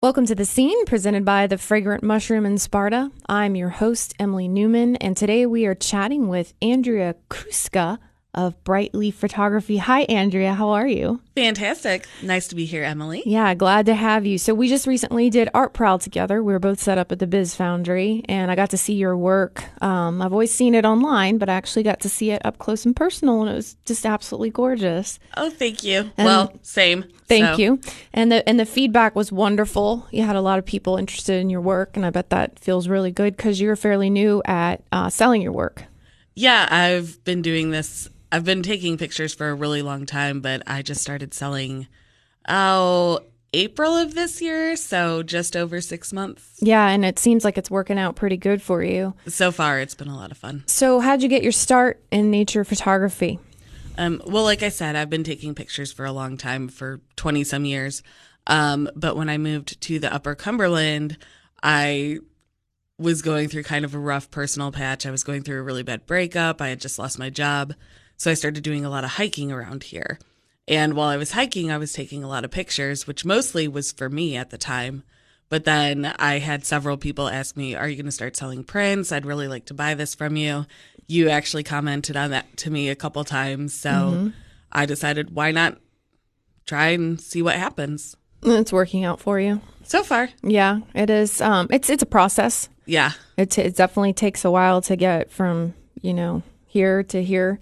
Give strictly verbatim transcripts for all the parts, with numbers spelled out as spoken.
Welcome to The Scene, presented by the Fragrant Mushroom in Sparta. I'm your host, Emily Newman, and today we are chatting with Andrea Kruska of Bright Leaf Photography. Hi, Andrea. How are you? Fantastic. Nice to be here, Emily. Yeah, glad to have you. So we just recently did Art Prowl together. We were both set up at the Biz Foundry, and I got to see your work. Um, I've always seen it online, but I actually got to see it up close and personal, and it was just absolutely gorgeous. Oh, thank you. And well, same. Thank so. you. And the and the feedback was wonderful. You had a lot of people interested in your work, and I bet that feels really good because you're fairly new at uh, selling your work. Yeah, I've been doing this. I've been taking pictures for a really long time, but I just started selling, oh, April of this year, so just over six months. Yeah, and it seems like it's working out pretty good for you. So far, it's been a lot of fun. So how'd you get your start in nature photography? Um, well, like I said, I've been taking pictures for a long time, for twenty some years. Um, but when I moved to the Upper Cumberland, I was going through kind of a rough personal patch. I was going through a really bad breakup. I had just lost my job. So I started doing a lot of hiking around here. And while I was hiking, I was taking a lot of pictures, which mostly was for me at the time. But then I had several people ask me, are you going to start selling prints? I'd really like to buy this from you. You actually commented on that to me a couple times. So mm-hmm. I decided, why not try and see what happens? It's working out for you. So far. Yeah, it is. Um, it's it's a process. Yeah. It, it definitely takes a while to get from, you know, here to here.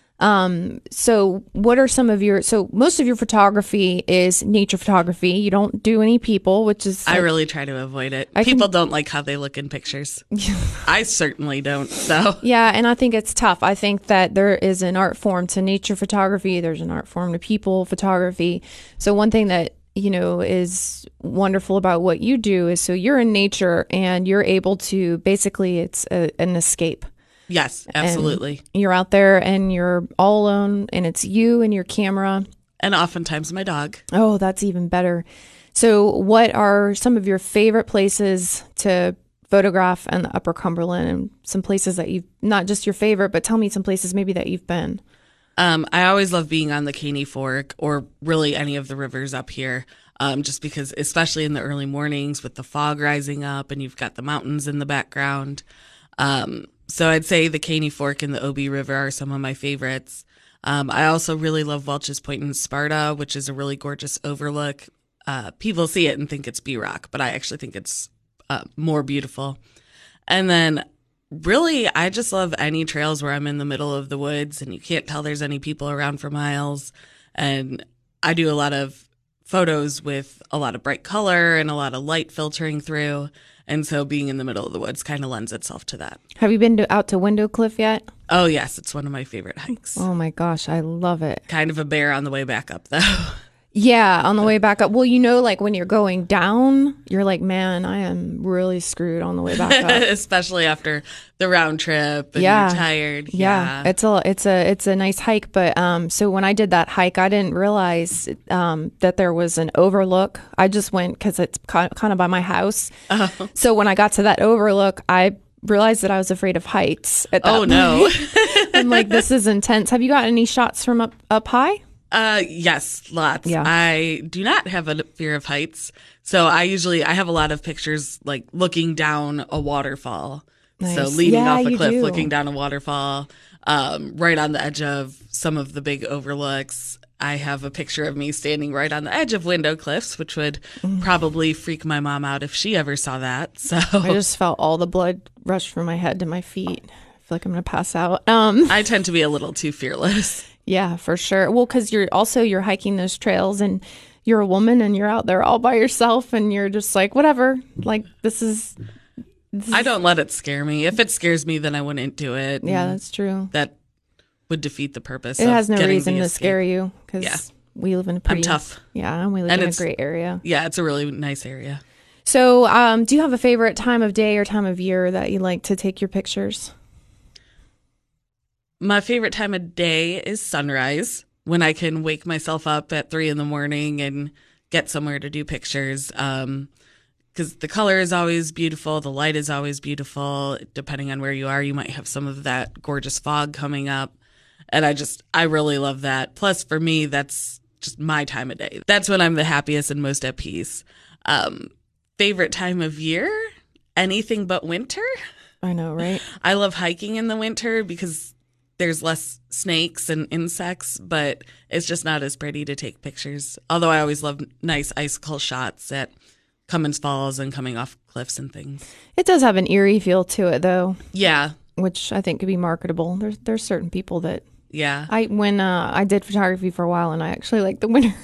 Um, so what are some of your, so most of your photography is nature photography. You don't do any people, which is. Like, I really try to avoid it. I people can, don't like how they look in pictures. I certainly don't. So. Yeah. And I think it's tough. I think that there is an art form to nature photography. There's an art form to people photography. So one thing that, you know, is wonderful about what you do is so you're in nature and you're able to basically, it's a, an escape. Yes, absolutely. And you're out there and you're all alone and it's you and your camera. And oftentimes my dog. Oh, that's even better. So what are some of your favorite places to photograph in the Upper Cumberland, and some places that you've, not just your favorite, but tell me some places maybe that you've been? Um, I always love being on the Caney Fork or really any of the rivers up here. Um, just because, especially in the early mornings with the fog rising up and you've got the mountains in the background. Um, So I'd say the Caney Fork and the Obie River are some of my favorites. Um, I also really love Welch's Point in Sparta, which is a really gorgeous overlook. Uh, people see it and think it's B-Rock, but I actually think it's uh, more beautiful. And then really, I just love any trails where I'm in the middle of the woods and you can't tell there's any people around for miles. And I do a lot of photos with a lot of bright color and a lot of light filtering through. And so being in the middle of the woods kind of lends itself to that. Have you been to, out to Window Cliff yet? Oh, yes. It's one of my favorite hikes. Oh, my gosh. I love it. Kind of a bear on the way back up, though. Yeah, on the way back up. Well, you know, like when you're going down, you're like, man, I am really screwed on the way back up. Especially after the round trip and yeah. you're tired. Yeah. yeah, it's a it's a it's a nice hike. But um, so when I did that hike, I didn't realize um that there was an overlook. I just went because it's kind of by my house. Oh. So when I got to that overlook, I realized that I was afraid of heights. At that oh point. no! I'm like, this is intense. Have you got any shots from up up high? Uh, yes, lots. Yeah. I do not have a fear of heights. So I usually, I have a lot of pictures like looking down a waterfall. Nice. So leaning yeah, off a cliff, do. looking down a waterfall, um, right on the edge of some of the big overlooks. I have a picture of me standing right on the edge of Window Cliffs, which would mm. probably freak my mom out if she ever saw that. So I just felt all the blood rush from my head to my feet. I feel like I'm going to pass out. Um, I tend to be a little too fearless. Yeah, for sure. Well, because you're also you're hiking those trails and you're a woman and you're out there all by yourself and you're just like, whatever. Like this is. This I don't let it scare me. If it scares me, then I wouldn't do it. Yeah, that's true. That would defeat the purpose. It of has no reason to escape. scare you because yeah. we live in a pretty. I'm tough. Yeah, and we live and in a great area. Yeah, it's a really nice area. So, um, do you have a favorite time of day or time of year that you like to take your pictures? My favorite time of day is sunrise, when I can wake myself up at three in the morning and get somewhere to do pictures. Um, because the color is always beautiful. The light is always beautiful. Depending on where you are, you might have some of that gorgeous fog coming up. And I just, I really love that. Plus, for me, that's just my time of day. That's when I'm the happiest and most at peace. Um, favorite time of year, anything but winter. I know, right? I love hiking in the winter because there's less snakes and insects, but it's just not as pretty to take pictures. Although I always love nice icicle shots at Cummins Falls and coming off cliffs and things. It does have an eerie feel to it, though. Yeah. Which I think could be marketable. There's there's certain people that Yeah. I when uh, I did photography for a while, and I actually like the winter.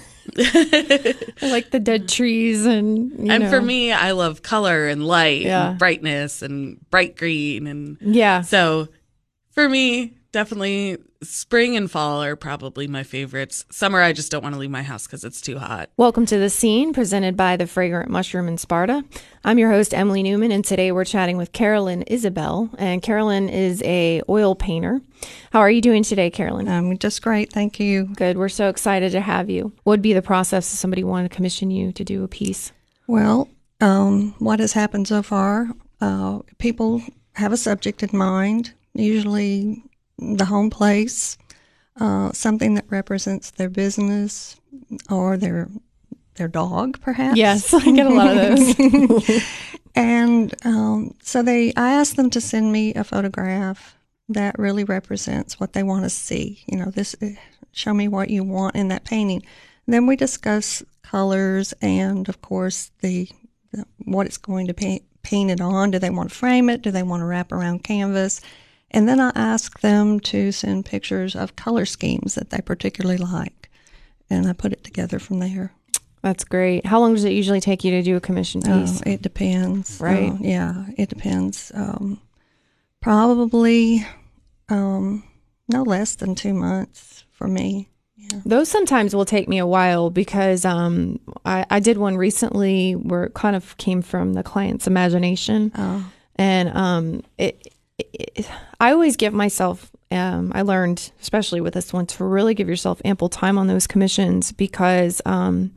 I like the dead trees, and you and know. for me, I love color and light Yeah. and brightness and bright green, and yeah, so for me, definitely spring and fall are probably my favorites. Summer, I just don't want to leave my house because it's too hot. Welcome to The Scene, presented by the Fragrant Mushroom in Sparta. I'm your host, Emily Newman, and today we're chatting with Carolyn Isabel. And Carolyn is a oil painter. How are you doing today, Carolyn? Um, just great, thank you. Good. We're so excited to have you. What would be the process if somebody wanted to commission you to do a piece? Well, um, what has happened so far, uh, people have a subject in mind, usually the home place, uh, something that represents their business or their their dog, perhaps. Yes, I get a lot of those. And um, so they, I asked them to send me a photograph that really represents what they want to see. You know, this, show me what you want in that painting. Then we discuss colors and, of course, the, the what it's going to paint paint it on. Do they want to frame it? Do they want to wrap around canvas? And then I ask them to send pictures of color schemes that they particularly like, and I put it together from there. That's great. How long does it usually take you to do a commission piece? Uh, it depends. Right. Uh, yeah, it depends. Um, probably um, no less than two months for me. Yeah. Those sometimes will take me a while because um, I, I did one recently where it kind of came from the client's imagination. Oh. And um, it, it, I always give myself, um, I learned, especially with this one, to really give yourself ample time on those commissions because um,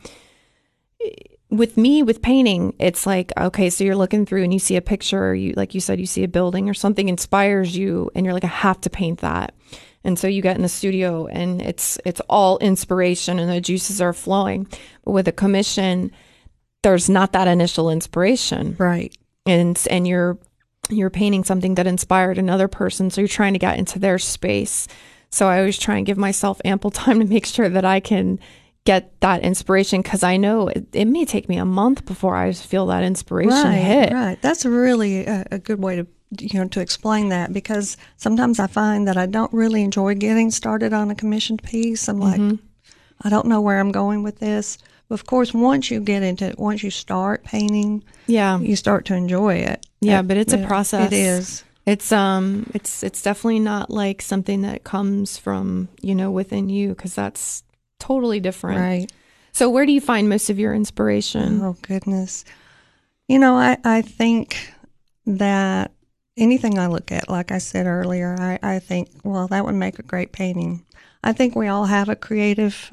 with me, with painting, it's like, okay, so you're looking through and you see a picture, you like you said, you see a building or something inspires you and you're like, I have to paint that. And so you get in the studio and it's it's all inspiration and the juices are flowing. But with a commission, there's not that initial inspiration. Right. And and you're you're painting something that inspired another person. So you're trying to get into their space. So I always try and give myself ample time to make sure that I can get that inspiration because I know it, it may take me a month before I feel that inspiration right, hit. Right. That's really a, a good way to you know to explain that because sometimes I find that I don't really enjoy getting started on a commissioned piece. I'm like, mm-hmm. I don't know where I'm going with this. But of course, once you get into it, once you start painting, yeah, you start to enjoy it. Yeah, but it's a process. It is. It's um, it's it's definitely not like something that comes from you know within you because that's totally different. Right. So where do you find most of your inspiration? Oh goodness, you know I I think that anything I look at, like I said earlier, I I think well that would make a great painting. I think we all have a creative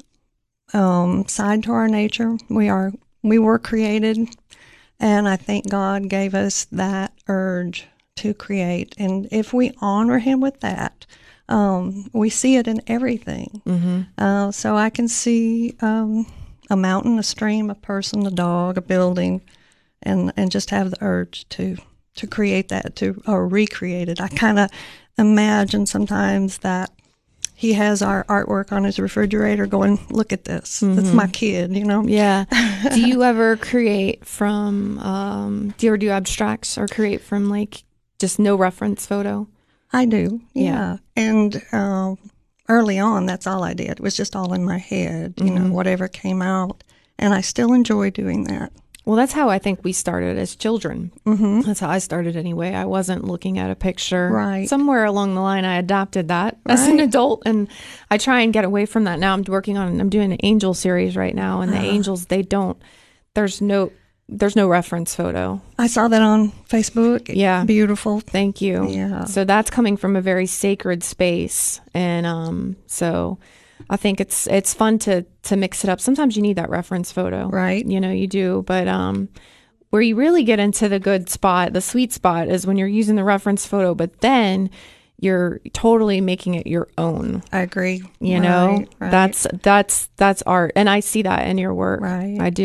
um, side to our nature. We are we were created. And I think God gave us that urge to create. And if we honor him with that, um, we see it in everything. Mm-hmm. Uh, so I can see um, a mountain, a stream, a person, a dog, a building, and, and just have the urge to, to create that, to or recreate it. I kind of imagine sometimes that he has our artwork on his refrigerator going, look at this. Mm-hmm. That's my kid, you know? Yeah. Do you ever create from, um, do you ever do abstracts or create from like just no reference photo? I do, yeah. yeah. And uh, early on, that's all I did. It was just all in my head, you mm-hmm. know, whatever came out. And I still enjoy doing that. Well, that's how I think we started as children. Mm-hmm. That's how I started anyway. I wasn't looking at a picture. Right. Somewhere along the line, I adopted that right. as an adult, and I try and get away from that now. I'm working on, I'm doing an angel series right now, and the uh, angels, they don't, there's no, there's no reference photo. I saw that on Facebook. Yeah. Beautiful. Thank you. Yeah. So that's coming from a very sacred space, and um, so I think it's it's fun to to mix it up. Sometimes you need that reference photo, right? You know, you do. But um, where you really get into the good spot, the sweet spot, is when you're using the reference photo, but then you're totally making it your own. I agree. You right, know, right. that's that's that's art, and I see that in your work. Right. I do.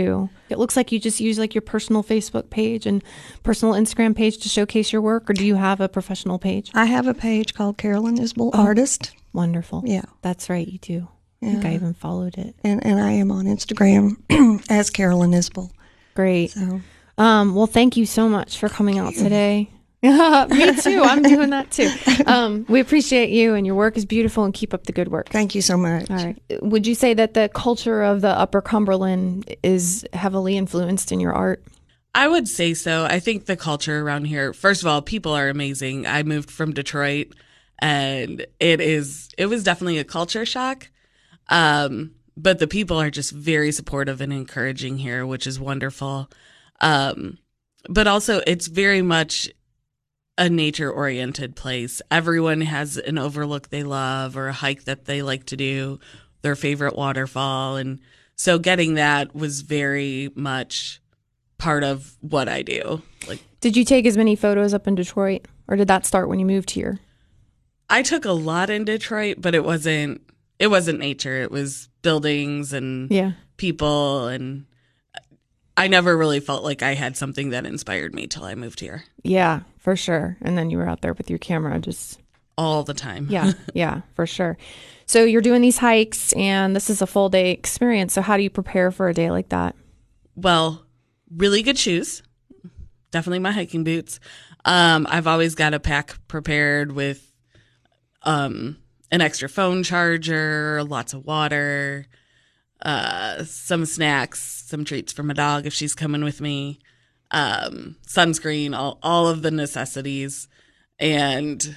It looks like you just use like your personal Facebook page and personal Instagram page to showcase your work, or do you have a professional page? I have a page called Carolyn Isbell oh, Artist. Wonderful. Yeah. That's right, you do. I yeah. think I even followed it. And and I am on Instagram as Carolyn Isbell. Great. So, um, well, thank you so much for coming out today. Me too. I'm doing that too. Um, we appreciate you, and your work is beautiful, and keep up the good work. Thank you so much. All right. Would you say that the culture of the Upper Cumberland is heavily influenced in your art? I would say so. I think the culture around here, first of all, people are amazing. I moved from Detroit, and it is it was definitely a culture shock. Um, but the people are just very supportive and encouraging here, which is wonderful. Um, but also, it's very much a nature-oriented place. Everyone has an overlook they love or a hike that they like to do, their favorite waterfall. And so getting that was very much part of what I do. Like, did you take as many photos up in Detroit, or did that start when you moved here? I took a lot in Detroit, but it wasn't it wasn't nature. It was buildings and yeah. people, and I never really felt like I had something that inspired me till I moved here. Yeah, for sure. And then you were out there with your camera just all the time. Yeah, yeah, for sure. So you're doing these hikes, and this is a full day experience. So how do you prepare for a day like that? Well, really good shoes. Definitely my hiking boots. Um, I've always got a pack prepared with um, an extra phone charger, lots of water, uh, some snacks, some treats for my dog if she's coming with me, um, sunscreen, all, all of the necessities. And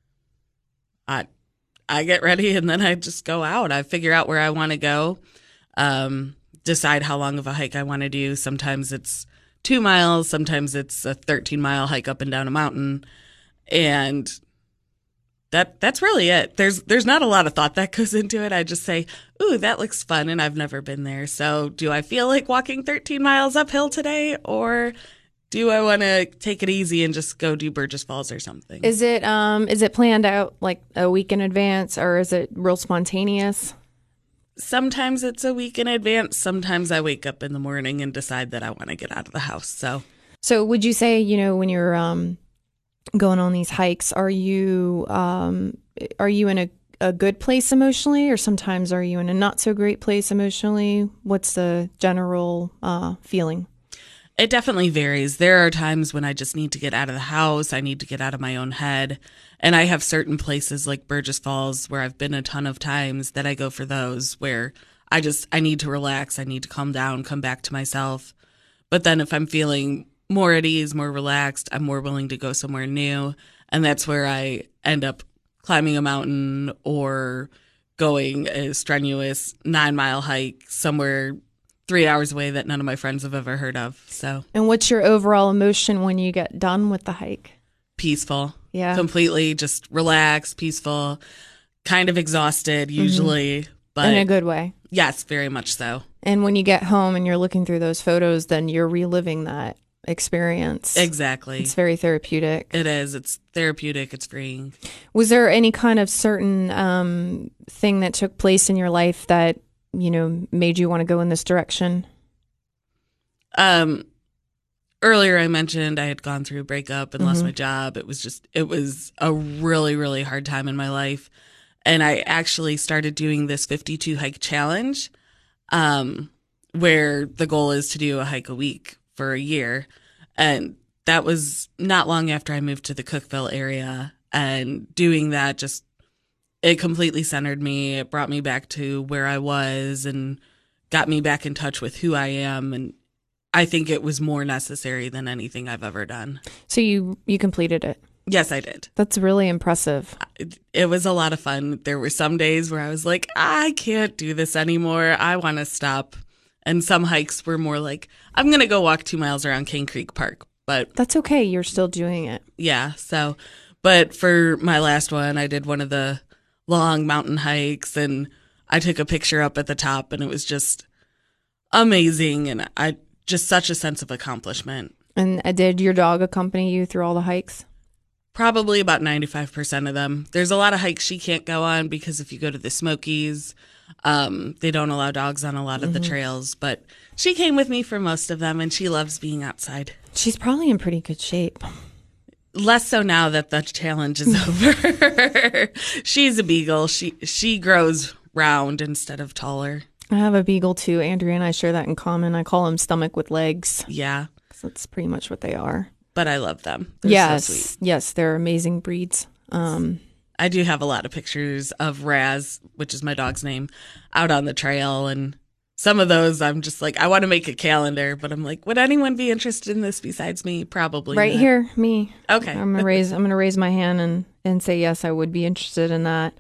I, I get ready, and then I just go out. I figure out where I want to go, um, decide how long of a hike I want to do. Sometimes it's two miles. Sometimes it's a thirteen mile hike up and down a mountain. And that that's really it. There's there's not a lot of thought that goes into it. I just say, ooh, that looks fun, and I've never been there. So do I feel like walking thirteen miles uphill today, or do I want to take it easy and just go do Burgess Falls or something? Is it um is it planned out like a week in advance, or is it real spontaneous? Sometimes it's a week in advance. Sometimes I wake up in the morning and decide that I want to get out of the house. So, so would you say, you know, when you're um going on these hikes, are you um are you in a, a good place emotionally, or sometimes are you in a not so great place emotionally? What's the general uh feeling? It definitely varies. There are times when I just need to get out of the house. I need to get out of my own head. And I have certain places like Burgess Falls where I've been a ton of times that I go for those where I just, I need to relax. I need to calm down, come back to myself. But then if I'm feeling more at ease, more relaxed, I'm more willing to go somewhere new. And that's where I end up climbing a mountain or going a strenuous nine mile hike somewhere three hours away that none of my friends have ever heard of. So, and what's your overall emotion when you get done with the hike? Peaceful. Yeah. Completely just relaxed, peaceful, kind of exhausted usually, mm-hmm. but in a good way. Yes, very much so. And when you get home and you're looking through those photos, then you're reliving that experience. Exactly. It's very therapeutic. It is. It's therapeutic. It's freeing. Was there any kind of certain um, thing that took place in your life that, you know, made you want to go in this direction? Um, earlier I mentioned I had gone through a breakup and mm-hmm. lost my job. It was just, it was a really, really hard time in my life. And I actually started doing this fifty-two hike challenge, um, where the goal is to do a hike a week for a year. And that was not long after I moved to the Cookeville area, and doing that just, it completely centered me. It brought me back to where I was and got me back in touch with who I am. And I think it was more necessary than anything I've ever done. So you, you completed it? Yes, I did. That's really impressive. It, it was a lot of fun. There were some days where I was like, I can't do this anymore. I want to stop. And some hikes were more like, I'm going to go walk two miles around Cane Creek Park. But that's okay. You're still doing it. Yeah. So, but for my last one, I did one of the long mountain hikes, and I took a picture up at the top, and it was just amazing. And I just such a sense of accomplishment. And uh, did your dog accompany you through all the hikes? Probably about ninety-five percent of them. There's a lot of hikes she can't go on because if you go to the Smokies, um, they don't allow dogs on a lot of mm-hmm. the trails. But She came with me for most of them, and she loves being outside. She's probably in pretty good shape. Less so now that the challenge is over. She's a beagle. She she grows round instead of taller. I have a beagle too. Andrea and I share that in common. I call them stomach with legs. Yeah. That's pretty much what they are. But I love them. They're yes. so sweet. Yes, they're amazing breeds. Um, I do have a lot of pictures of Raz, which is my dog's name, out on the trail. And some of those I'm just like, I want to make a calendar, but I'm like, would anyone be interested in this besides me? Probably right not. here, me. Okay. I'm gonna raise I'm gonna raise my hand and, and say yes, I would be interested in that.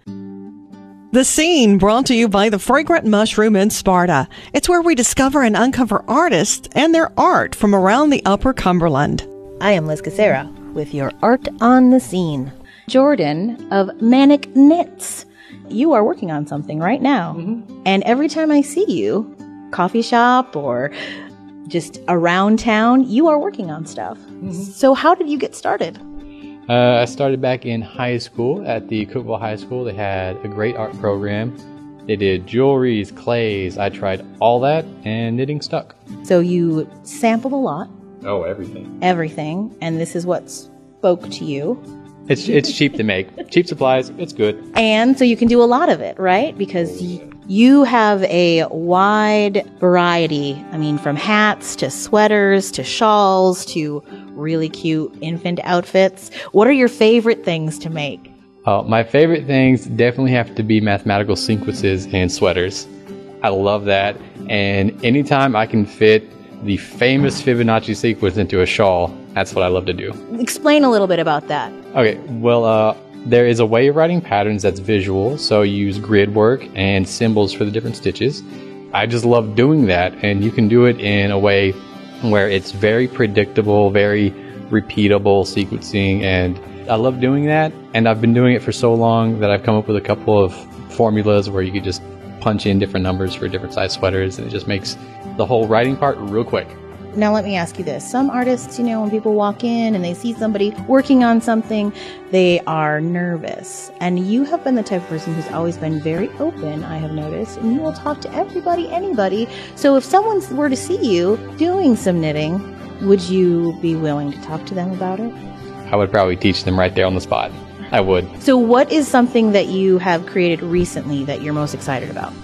The Scene, brought to you by the Fragrant Mushroom in Sparta. It's where we discover and uncover artists and their art from around the Upper Cumberland. I am Liz Casera with your Art on the Scene. Jordan of Manic Knits. You are working on something right now. Mm-hmm. And every time I see you, coffee shop or just around town, you are working on stuff. Mm-hmm. So how did you get started? Uh, I started back in high school at the Cookeville High School. They had a great art program. They did jewelries, clays. I tried all that, and knitting stuck. So you sampled a lot. Oh, everything. Everything. And this is what spoke to you. It's it's cheap to make. Cheap supplies. It's good. And so you can do a lot of it, right? Because y- you have a wide variety. I mean, from hats to sweaters to shawls to really cute infant outfits. What are your favorite things to make? Uh, my favorite things definitely have to be mathematical sequences and sweaters. I love that. And anytime I can fit the famous Fibonacci sequence into a shawl, that's what I love to do. Explain a little bit about that. Okay, well, uh, there is a way of writing patterns that's visual, so you use grid work and symbols for the different stitches. I just love doing that, and you can do it in a way where it's very predictable, very repeatable sequencing, and I love doing that, and I've been doing it for so long that I've come up with a couple of formulas where you could just punch in different numbers for different size sweaters, and it just makes the whole writing part real quick. Now let me ask you this. Some artists, you know, when people walk in and they see somebody working on something, they are nervous. And you have been the type of person who's always been very open, I have noticed, and you will talk to everybody, anybody. So if someone were to see you doing some knitting, would you be willing to talk to them about it? I would probably teach them right there on the spot. I would. So what is something that you have created recently that you're most excited about?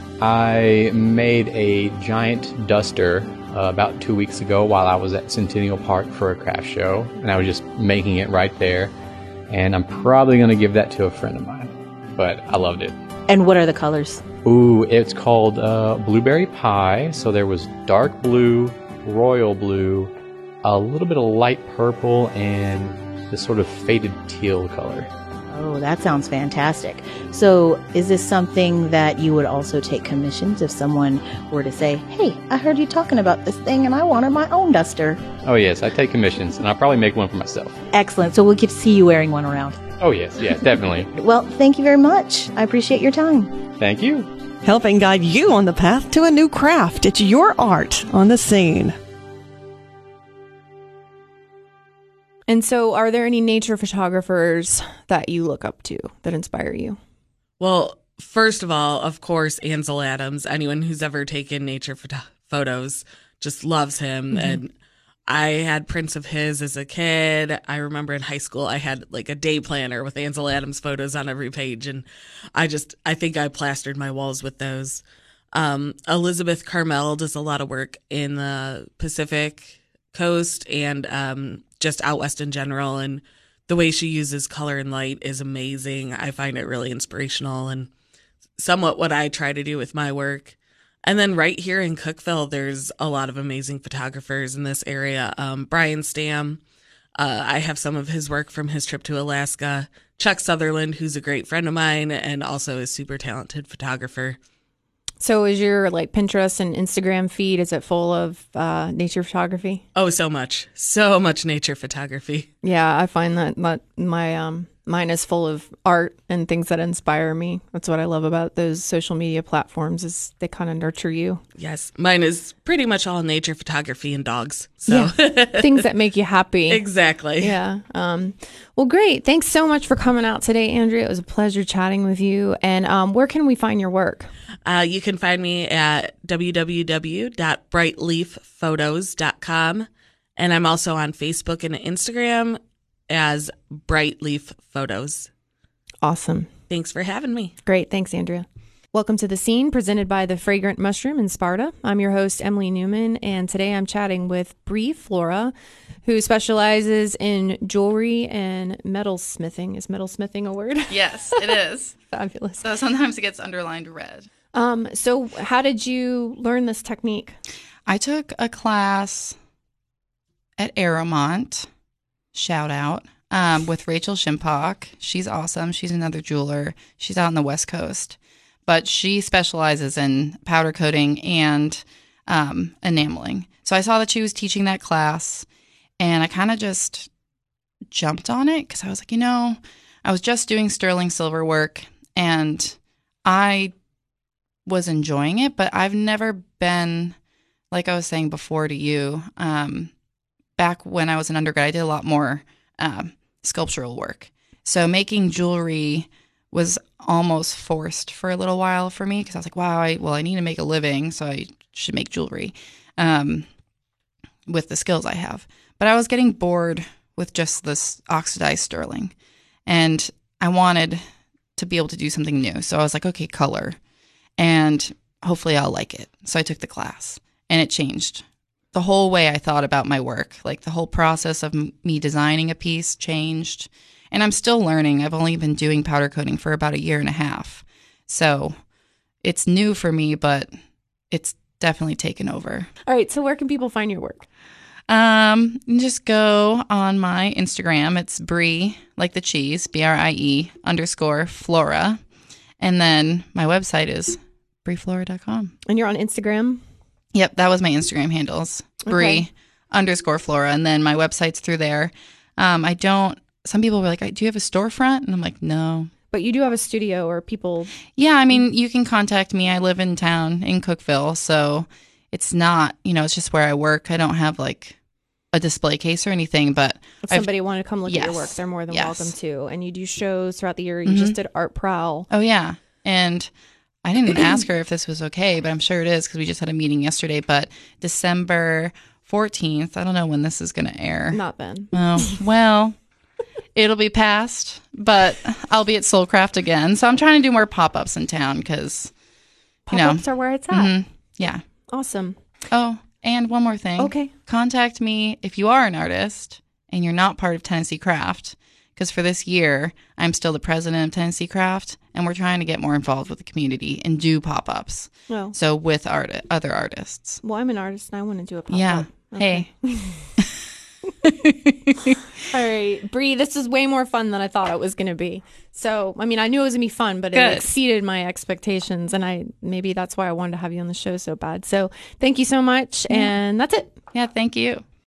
I made a giant duster uh, about two weeks ago while I was at Centennial Park for a craft show, and I was just making it right there. And I'm probably going to give that to a friend of mine, but I loved it. And what are the colors? Ooh, it's called uh, Blueberry Pie. So there was dark blue, royal blue, a little bit of light purple, and this sort of faded teal color. Oh, that sounds fantastic. So is this something that you would also take commissions if someone were to say, hey, I heard you talking about this thing and I wanted my own duster? Oh, yes, I take commissions, and I'll probably make one for myself. Excellent. So we'll get to see you wearing one around. Oh, yes, yes, definitely. Well, thank you very much. I appreciate your time. Thank you. Helping guide you on the path to a new craft. It's your Art on the Scene. And so, are there any nature photographers that you look up to that inspire you? Well, first of all, of course, Ansel Adams. Anyone who's ever taken nature photo- photos just loves him. Mm-hmm. And I had prints of his as a kid. I remember in high school, I had like a day planner with Ansel Adams photos on every page. And I just, I think I plastered my walls with those. Um, Elizabeth Carmel does a lot of work in the Pacific Coast and um, just out west in general. And the way she uses color and light is amazing. I find it really inspirational and somewhat what I try to do with my work. And then right here in Cookeville, there's a lot of amazing photographers in this area. Um, Brian Stam, uh, I have some of his work from his trip to Alaska. Chuck Sutherland, who's a great friend of mine and also a super talented photographer. So is your like Pinterest and Instagram feed, is it full of uh, nature photography? Oh, so much. So much nature photography. Yeah, I find that, that my um, mine is full of art and things that inspire me. That's what I love about those social media platforms is they kind of nurture you. Yes, mine is pretty much all nature photography and dogs. So yeah. Things that make you happy. Exactly. Yeah. Um, well, great. Thanks so much for coming out today, Andrea. It was a pleasure chatting with you. And um, where can we find your work? Uh, you can find me at w w w dot bright leaf photos dot com. And I'm also on Facebook and Instagram as Bright Leaf Photos. Awesome. Thanks for having me. Great. Thanks, Andrea. Welcome to The Scene, presented by the Fragrant Mushroom in Sparta. I'm your host, Emily Newman, and today I'm chatting with Bree Flora, who specializes in jewelry and metalsmithing. Is metalsmithing a word? Yes, it is. Fabulous. So sometimes it gets underlined red. Um, so how did you learn this technique? I took a class at Aeromont, shout out, um, with Rachel Shimpock. She's awesome. She's another jeweler. She's out on the West Coast. But she specializes in powder coating and um, enameling. So I saw that she was teaching that class, and I kind of just jumped on it because I was like, you know, I was just doing sterling silver work, and I was enjoying it, but I've never been, like I was saying before to you, um, back when I was an undergrad, I did a lot more um, sculptural work. So making jewelry was almost forced for a little while for me because I was like, wow, I, well, I need to make a living, so I should make jewelry um, with the skills I have. But I was getting bored with just this oxidized sterling, and I wanted to be able to do something new. So I was like, okay, color, and hopefully I'll like it. So I took the class, and it changed the whole way I thought about my work. Like the whole process of m- me designing a piece changed. And I'm still learning. I've only been doing powder coating for about a year and a half. So it's new for me, but it's definitely taken over. All right. So where can people find your work? Um, you just go on my Instagram. It's Brie, like the cheese, B R I E underscore Flora. And then my website is brie flora dot com. And you're on Instagram? Yep, that was my Instagram handles. Brie Okay. underscore Flora. And then my website's through there. Um, I don't, some people were like, do you have a storefront? And I'm like, no. But you do have a studio or people. Yeah, I mean, you can contact me. I live in town in Cookeville. So it's not, you know, it's just where I work. I don't have like a display case or anything, but If I've- somebody wanted to come look at your Yes. work, they're more than Yes. welcome to. And you do shows throughout the year. You just did Art Prowl. Oh, yeah. And I didn't ask her if this was okay, but I'm sure it is because we just had a meeting yesterday. But December fourteenth, I don't know when this is going to air. Not Ben. Oh, well, it'll be past, but I'll be at Soulcraft again. So I'm trying to do more pop-ups in town because, you know. Pop-ups are where it's at. mhm, yeah. Awesome. Oh, and one more thing. Okay. Contact me if you are an artist and you're not part of Tennessee Craft, because for this year, I'm still the president of Tennessee Craft, and we're trying to get more involved with the community and do pop-ups. Well, So with art- other artists. well, I'm an artist and I want to do a pop-up. Yeah. Okay. Hey. All right, Bree, this is way more fun than I thought it was going to be. So, I mean, I knew it was going to be fun, but it Good. exceeded my expectations, and I maybe that's why I wanted to have you on the show so bad. So, thank you so much, and that's it. Yeah, thank you.